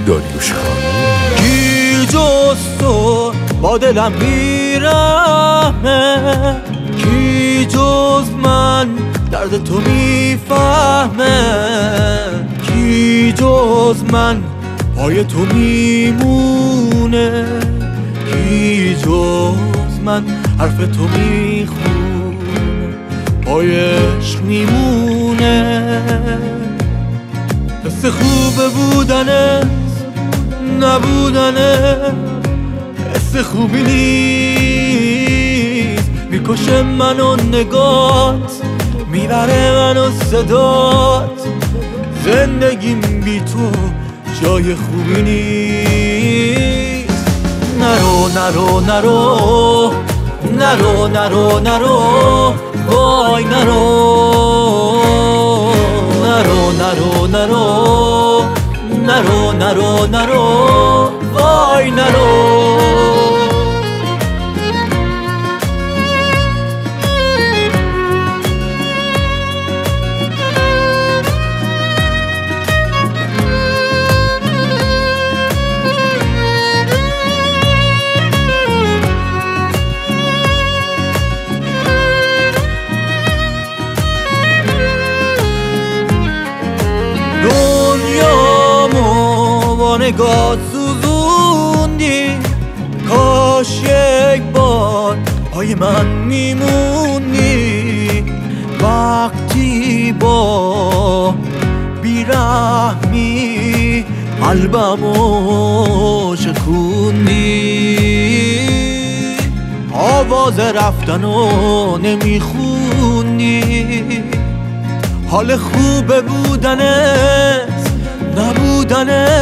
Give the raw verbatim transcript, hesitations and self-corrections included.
داریوش خان. کی جز تو با دلم بیرحمه، کی جز من درد تو میفهمه، کی جز من پای تو میمونه، کی جز من حرف تو میخونه، پای عشق میمونه. حس خوب بودنت نبودنه، حس خوبی نیست، میکشه منو نگات، میبره منو صدات، زندگیم بی تو جای خوبی نیست. نرو نرو نرو نرو نرو نرو وای نرو نرو نرو نرو نرو نرو نرو وای نرو. نگاه سوزوندی، کاش یک بار پای من میموندی، وقتی با بیرحمی قلبمو شکوندی، آواز رفتنو نمیخوندی، حال خوب بودنت نبودنت